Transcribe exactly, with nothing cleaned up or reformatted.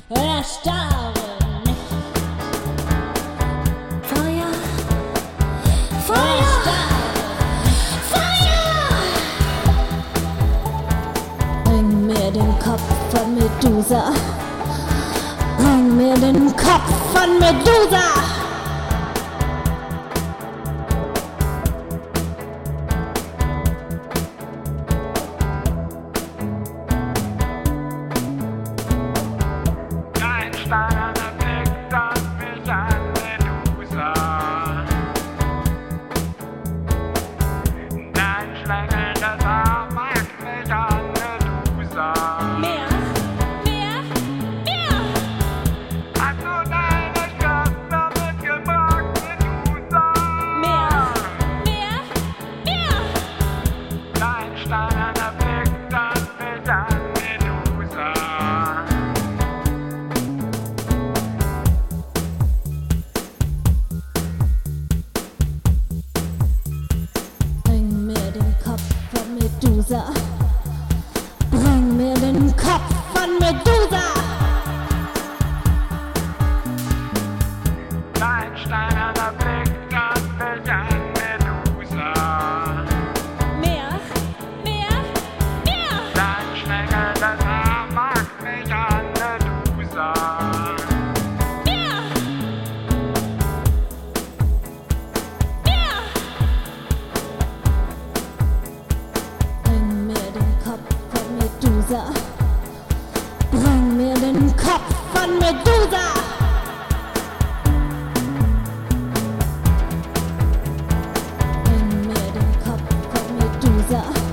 erstarre nicht. Feuer, Feuer, Feuer! Bring mir den Kopf von Medusa. Bring mir den Kopf von Medusa! Steinerner Blick, das mich an Medusa. Dein schlängelndes Haar mag mich an Medusa. Mehr, mehr, mehr! Hast du deine Schwester mitgebracht, Medusa? Mehr, mehr, mehr! Dein steinerner Blick, das mich an Medusa. Bring mir den Kopf von Medusa. Bring mir den Kopf von Medusa. Dein steinerner Blick, das mich an Medusa. Mehr, mehr, mehr! Dein schlängelndes Haar mag mich an Medusa. Mehr, mehr! Bring mir den Kopf von Medusa. Bring mir den Kopf von Medusa. Bring mir den Kopf von Medusa.